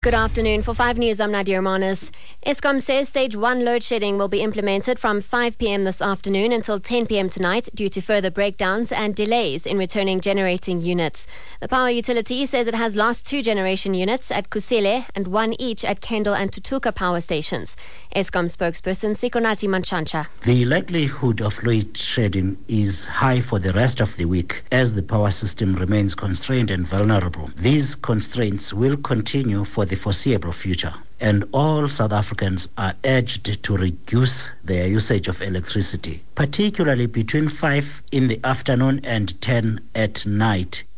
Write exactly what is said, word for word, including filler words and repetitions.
Good afternoon. For five News, I'm Nadia Manis. Eskom says stage one load shedding will be implemented from five p.m. this afternoon until ten p.m. tonight due to further breakdowns and delays in returning generating units. The power utility says it has lost two generation units at Kusile and one each at Kendal and Tutuka power stations. Eskom spokesperson Sikonati Manchancha. The likelihood of load shedding is high for the rest of the week as the power system remains constrained and vulnerable. These constraints will continue for the foreseeable future, and all South Africans are urged to reduce their usage of electricity, particularly between five in the afternoon and ten at night.